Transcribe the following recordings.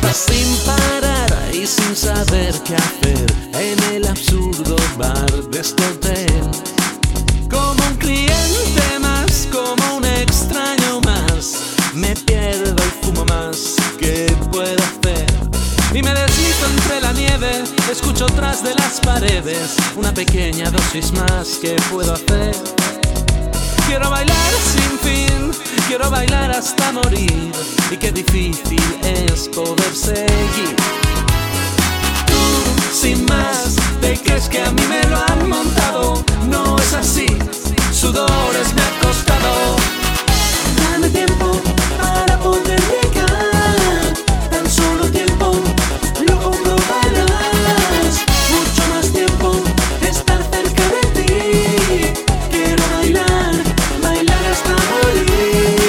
Sin parar y sin saber qué hacer en el absurdo bar de este hotel. Como un cliente más, como un extraño más, me pierdo y fumo más. ¿Qué puedo hacer? Y me deslizo entre la nieve, escucho tras de las paredes una pequeña dosis más. ¿Qué puedo hacer? Quiero bailar sin fin, quiero bailar hasta morir. Y qué difícil es poder seguir. Tú, sin más, te crees que a mí me lo han montado. No es así, sudores me ha costado. Dame tiempo para poder llegar, tan solo tiempo, lo comprobarás. Mucho más tiempo, estar cerca de ti. Quiero bailar, bailar hasta morir.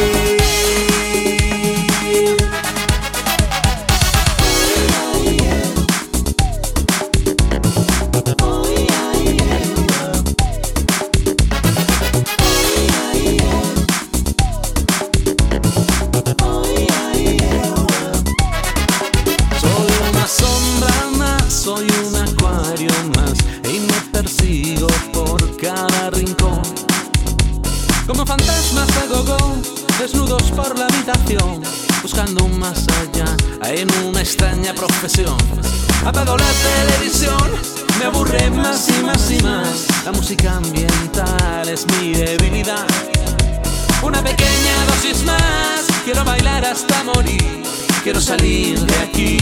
Soy un acuario más y me persigo por cada rincón. Como fantasmas de gogo, desnudos por la habitación, buscando un más allá en una extraña profesión. Apago la televisión, me aburre más y más y más. La música ambiental es mi debilidad. Una pequeña dosis más, quiero bailar hasta morir. Quiero salir de aquí.